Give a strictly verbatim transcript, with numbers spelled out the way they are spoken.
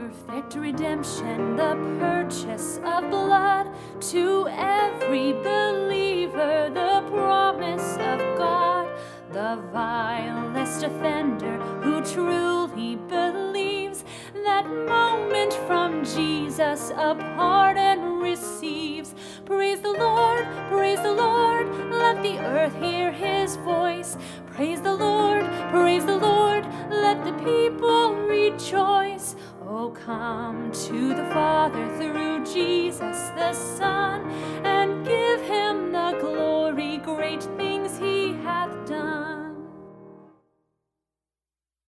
perfect redemption, the purchase of blood, to every believer, the promise of God. The vilest offender who truly believes, that moment from Jesus a pardon receives. Praise the Lord, praise the Lord, let the earth hear his voice. Praise the Lord, praise the Lord, let the people rejoice. Oh, come to the Father through Jesus the Son,